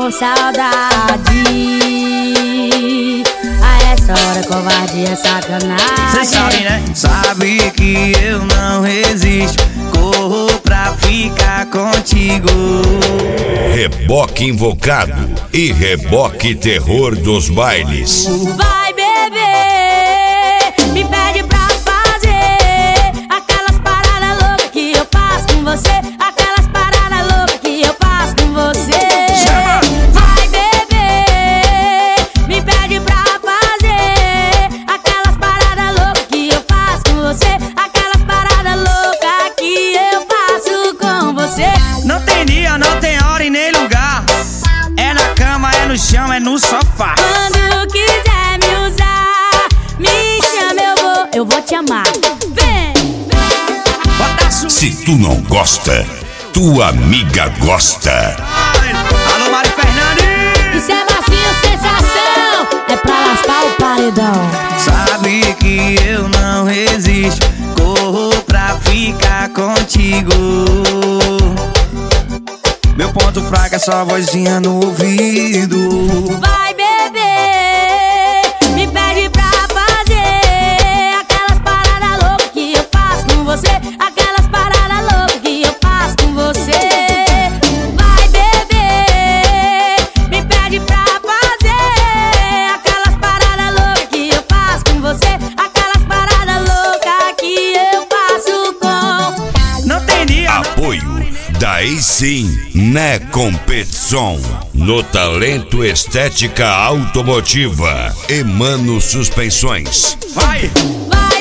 com saudade. A essa hora covardia é sacanagem. Cê sabe, né? Sabe que eu não resisto. Corro pra ficar contigo. Reboque invocado e reboque terror dos bailes. Vai beber, me pede pra fazer aquelas paradas loucas que eu faço com você. Aquelas paradas loucas que eu faço com você. Vai beber, me pede pra fazer aquelas paradas loucas que eu faço com você. Aquelas paradas loucas que eu faço com você. Não tem dia, não tem hora e nem lugar. É na cama, é no chão, é no sofá. Quando quiser me usar, me chama, eu vou te amar. Vem! Se tu não gosta, tua amiga gosta. Alô, Mari Fernandes! Isso é massinho sensação, é pra lascar o paredão. Sabe que eu não resisto. Corro pra ficar contigo. Meu ponto fraco é só a vozinha no ouvido. Vai beber, me pede pra fazer aquelas paradas loucas que eu faço com você. Aquelas paradas loucas que eu faço com você. Vai beber, me pede pra fazer aquelas paradas loucas que eu faço com você. Aquelas paradas loucas que eu faço com. Não tem dia. Apoio daí sim, né competição. No Talento Estética Automotiva, Emano Suspensões. Vai! Vai